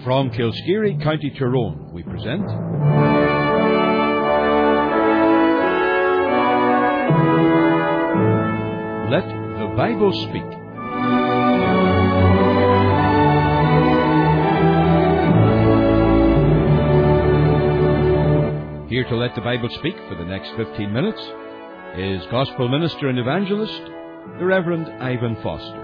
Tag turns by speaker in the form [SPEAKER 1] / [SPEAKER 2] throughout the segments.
[SPEAKER 1] From Kilskeary, County Tyrone, we present Let the Bible Speak. Here to let the Bible speak for the next 15 minutes is Gospel Minister and Evangelist, the Reverend Ivan Foster.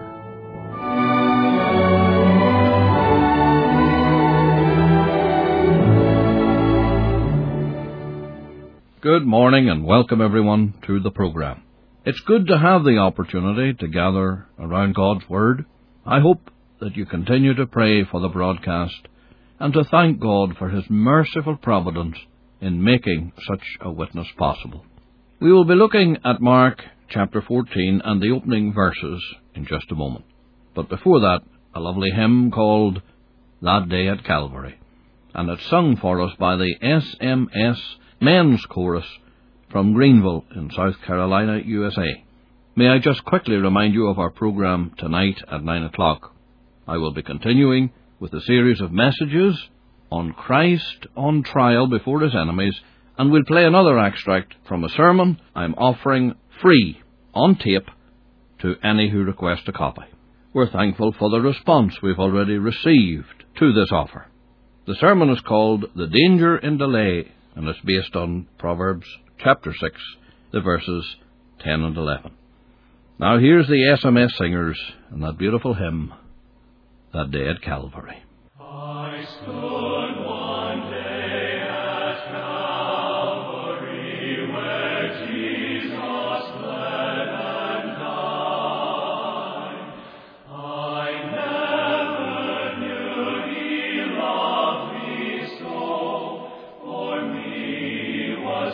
[SPEAKER 2] Good morning and welcome everyone to the program. It's good to have the opportunity to gather around God's Word. I hope that you continue to pray for the broadcast and to thank God for His merciful providence in making such a witness possible. We will be looking at Mark chapter 14 and the opening verses in just a moment. But before that, a lovely hymn called That Day at Calvary, and it's sung for us by the SMS Men's Chorus from Greenville in South Carolina, USA. May I just quickly remind you of our program tonight at 9 o'clock. I will be continuing with a series of messages on Christ on trial before His enemies, and we'll play another extract from a sermon I'm offering free on tape to any who request a copy. We're thankful for the response we've already received to this offer. The sermon is called The Danger in Delay, and it's based on Proverbs chapter 6, the verses 10 and 11. Now here's the SMS singers and that beautiful hymn, That Day at Calvary.
[SPEAKER 3] I stood one day at Calvary, where Jesus bled and died. I never knew He loved me so, for me was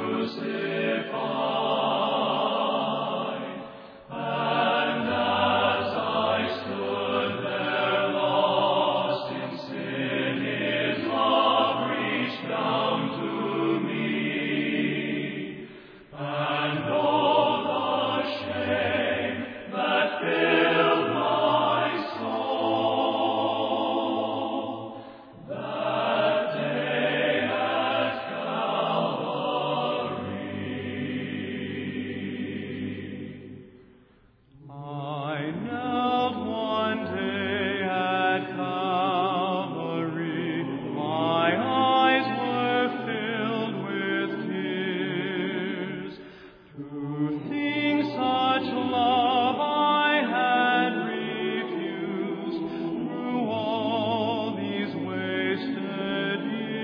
[SPEAKER 3] crucified. And as I stood there lost in sin, His love reached down to me. And oh, the shame that filled my soul, that day at Calvary. I knelt one day at Calvary, my eyes were filled with tears. To think such love I had refused through all these wasted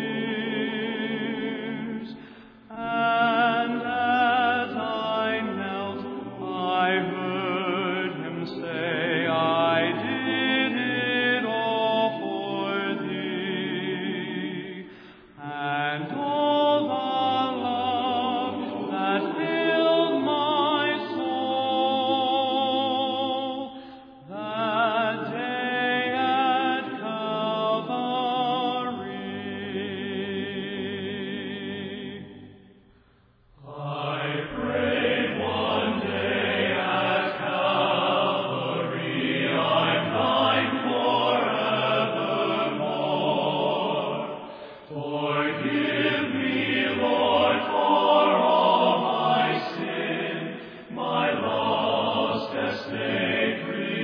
[SPEAKER 3] years. And as I knelt, I heard Him say, I did it all for thee. And all the love that filled my soul, that day at Calvary. I prayed one day at Calvary, I'm thine forevermore. Forgive me, Lord, for all my sin, my lost estate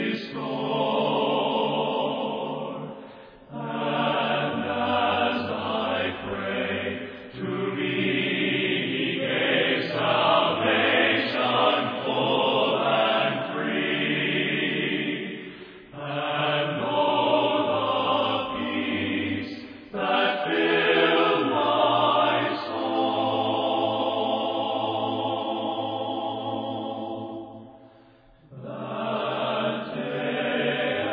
[SPEAKER 3] restore. And as I prayed, to me He gave salvation full and free. And oh, the peace that filled my soul, that day at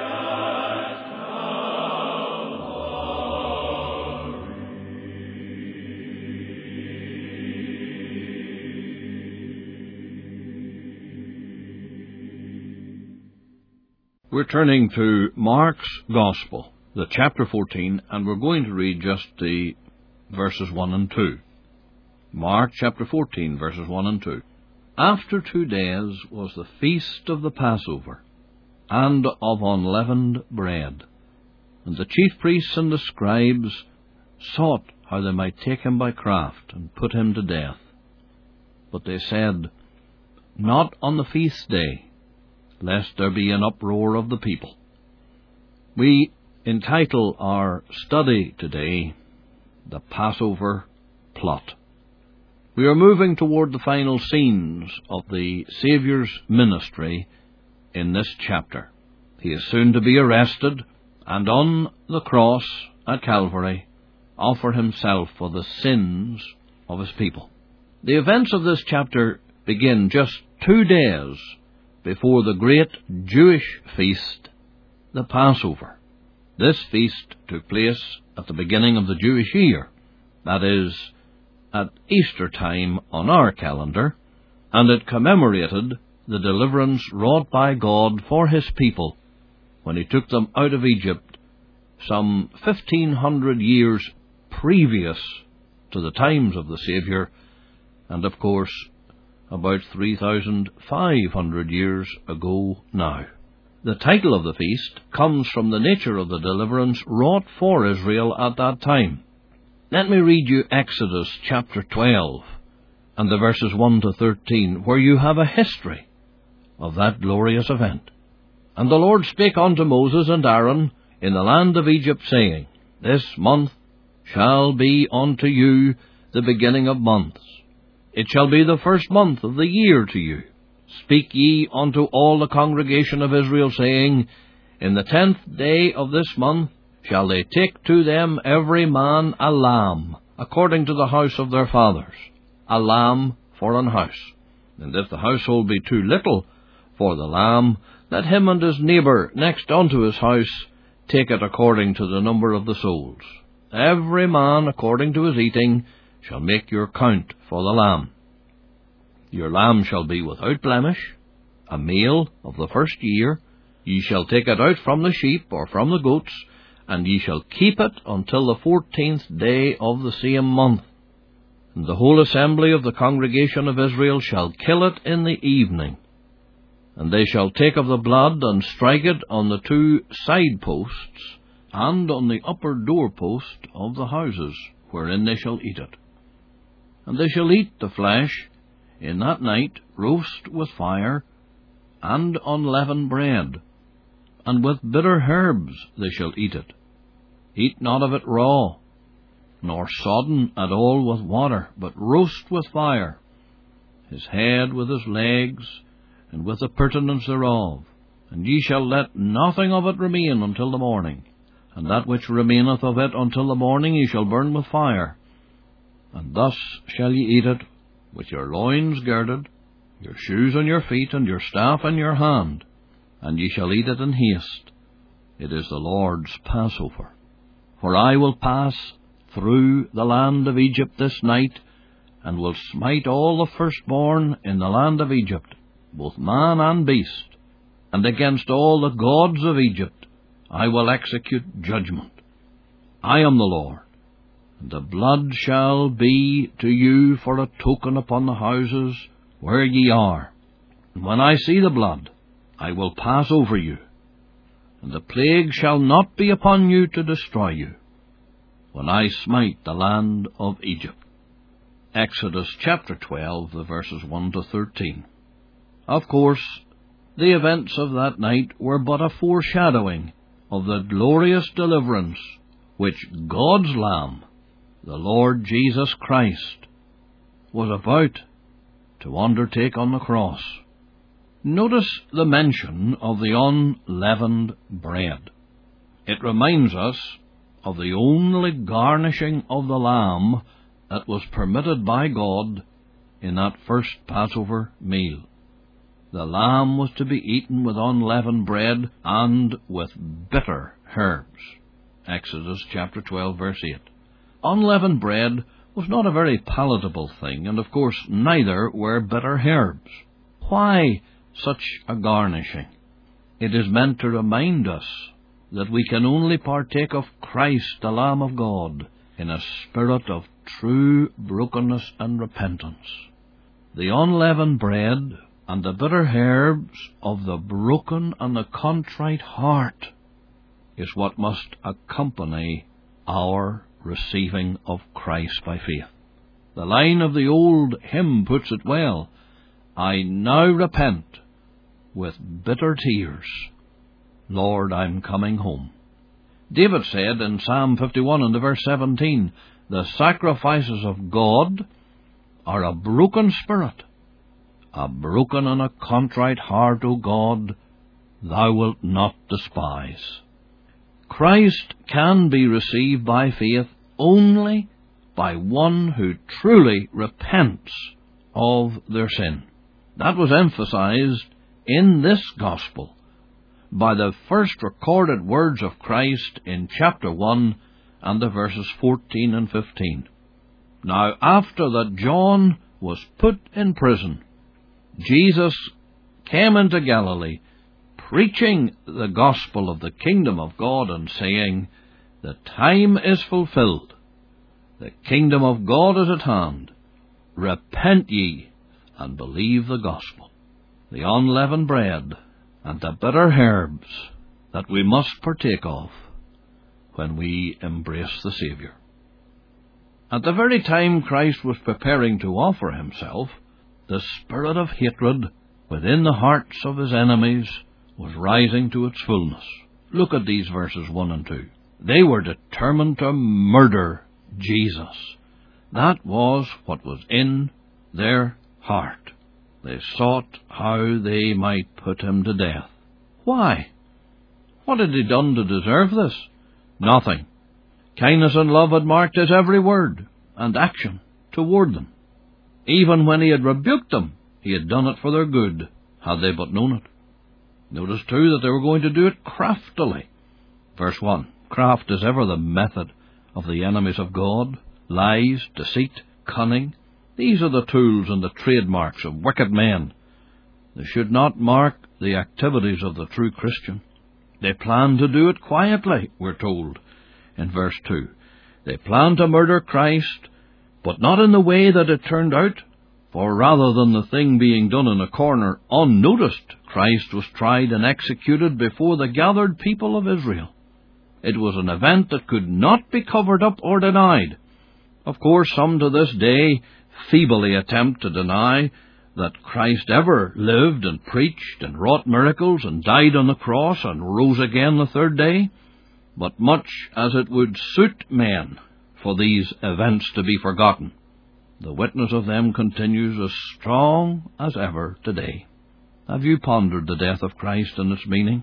[SPEAKER 2] We're turning to Mark's Gospel, the chapter 14, and we're going to read just the verses 1 and 2. Mark chapter 14, verses 1 and 2. After 2 days was the feast of the Passover, and of unleavened bread. And the chief priests and the scribes sought how they might take him by craft and put him to death. But they said, Not on the feast day, lest there be an uproar of the people. We entitle our study today, The Passover Plot. We are moving toward the final scenes of the Saviour's ministry in this chapter. He is soon to be arrested, and on the cross at Calvary offer himself for the sins of his people. The events of this chapter begin just 2 days before the great Jewish feast, the Passover. This feast took place at the beginning of the Jewish year, that is, at Easter time on our calendar, and it commemorated the deliverance wrought by God for his people when he took them out of Egypt some 1,500 years previous to the times of the Saviour, and of course about 3,500 years ago now. The title of the feast comes from the nature of the deliverance wrought for Israel at that time. Let me read you Exodus chapter 12 and the verses 1 to 13, where you have a history of that glorious event. And the Lord spake unto Moses and Aaron in the land of Egypt, saying, This month shall be unto you the beginning of months. It shall be the first month of the year to you. Speak ye unto all the congregation of Israel, saying, In the 10th day of this month shall they take to them every man a lamb, according to the house of their fathers, a lamb for an house. And if the household be too little for the lamb, let him and his neighbour next unto his house take it according to the number of the souls. Every man according to his eating shall make your count for the lamb. Your lamb shall be without blemish, a male of the first year. Ye shall take it out from the sheep or from the goats, and ye shall keep it until the 14th day of the same month. And the whole assembly of the congregation of Israel shall kill it in the evening. And they shall take of the blood, and strike it on the 2 side posts, and on the upper doorpost of the houses, wherein they shall eat it. And they shall eat the flesh in that night, roast with fire, and unleavened bread, and with bitter herbs they shall eat it. Eat not of it raw, nor sodden at all with water, but roast with fire, his head with his legs, and with the purtenance thereof. And ye shall let nothing of it remain until the morning. And that which remaineth of it until the morning ye shall burn with fire. And thus shall ye eat it, with your loins girded, your shoes on your feet, and your staff in your hand. And ye shall eat it in haste. It is the Lord's Passover. For I will pass through the land of Egypt this night, and will smite all the firstborn in the land of Egypt, both man and beast, and against all the gods of Egypt I will execute judgment. I am the Lord, and the blood shall be to you for a token upon the houses where ye are. And when I see the blood, I will pass over you, and the plague shall not be upon you to destroy you, when I smite the land of Egypt. Exodus chapter 12, the verses 1 to 13. Of course, the events of that night were but a foreshadowing of the glorious deliverance which God's Lamb, the Lord Jesus Christ, was about to undertake on the cross. Notice the mention of the unleavened bread. It reminds us of the only garnishing of the lamb that was permitted by God in that first Passover meal. The lamb was to be eaten with unleavened bread and with bitter herbs. Exodus chapter 12, verse 8. Unleavened bread was not a very palatable thing, and of course neither were bitter herbs. Why such a garnishing? It is meant to remind us that we can only partake of Christ, the Lamb of God, in a spirit of true brokenness and repentance. The unleavened bread and the bitter herbs of the broken and the contrite heart is what must accompany our receiving of Christ by faith. The line of the old hymn puts it well: I now repent with bitter tears, Lord, I'm coming home. David said in Psalm 51 and verse 17, the sacrifices of God are a broken spirit, a broken and a contrite heart, O God, thou wilt not despise. Christ can be received by faith only by one who truly repents of their sin. That was emphasized in this gospel by the first recorded words of Christ in chapter 1 and the verses 14 and 15. Now, after that John was put in prison, Jesus came into Galilee, preaching the gospel of the kingdom of God and saying, the time is fulfilled, the kingdom of God is at hand, repent ye and believe the gospel. The unleavened bread and the bitter herbs that we must partake of when we embrace the Saviour. At the very time Christ was preparing to offer himself, the spirit of hatred within the hearts of his enemies was rising to its fullness. Look at these verses 1 and 2. They were determined to murder Jesus. That was what was in their heart. They sought how they might put him to death. Why? What had he done to deserve this? Nothing. Kindness and love had marked his every word and action toward them. Even when he had rebuked them, he had done it for their good, had they but known it. Notice, too, that they were going to do it craftily. Verse 1. Craft is ever the method of the enemies of God. Lies, deceit, cunning. These are the tools and the trademarks of wicked men. They should not mark the activities of the true Christian. They plan to do it quietly, we're told in verse 2. They plan to murder Christ, but not in the way that it turned out. For rather than the thing being done in a corner unnoticed, Christ was tried and executed before the gathered people of Israel. It was an event that could not be covered up or denied. Of course, some to this day feebly attempt to deny that Christ ever lived and preached and wrought miracles and died on the cross and rose again the third day. But much as it would suit men for these events to be forgotten, the witness of them continues as strong as ever today. Have you pondered the death of Christ and its meaning?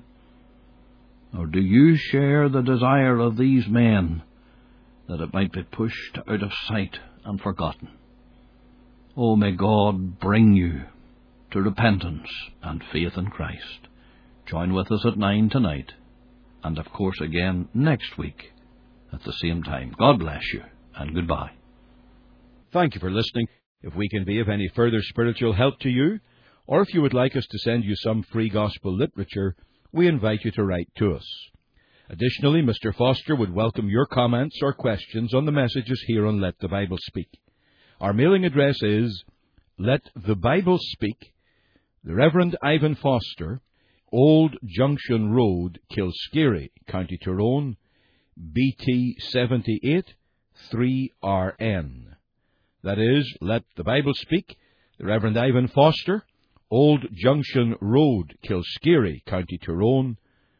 [SPEAKER 2] Or do you share the desire of these men that it might be pushed out of sight and forgotten? Oh, may God bring you to repentance and faith in Christ. Join with us at 9 tonight, and of course again next week at the same time. God bless you, and goodbye.
[SPEAKER 1] Thank you for listening. If we can be of any further spiritual help to you, or if you would like us to send you some free gospel literature, we invite you to write to us. Additionally, Mr. Foster would welcome your comments or questions on the messages here on Let the Bible Speak. Our mailing address is Let the Bible Speak, the Reverend Ivan Foster, Old Junction Road, Kilskeary, County Tyrone, BT 78 3RN. That is, Let the Bible Speak, the Reverend Ivan Foster, Old Junction Road, Kilskeary, County Tyrone,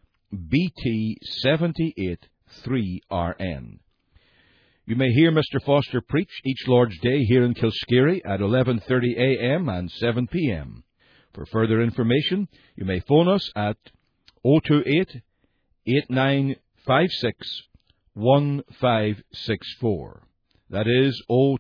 [SPEAKER 1] BT 78 3RN. You may hear Mr. Foster preach each Lord's Day here in Kilskeary at 11:30 a.m. and 7 p.m. For further information, you may phone us at 028-8956-1564. That is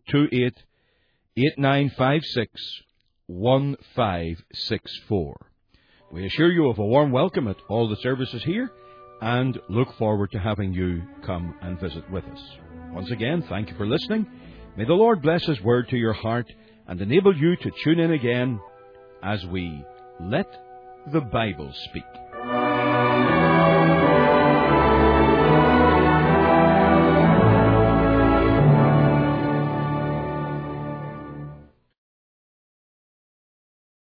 [SPEAKER 1] 028-8956-1564. We assure you of a warm welcome at all the services here and look forward to having you come and visit with us. Once again, thank you for listening. May the Lord bless His word to your heart and enable you to tune in again as we Let the Bible Speak.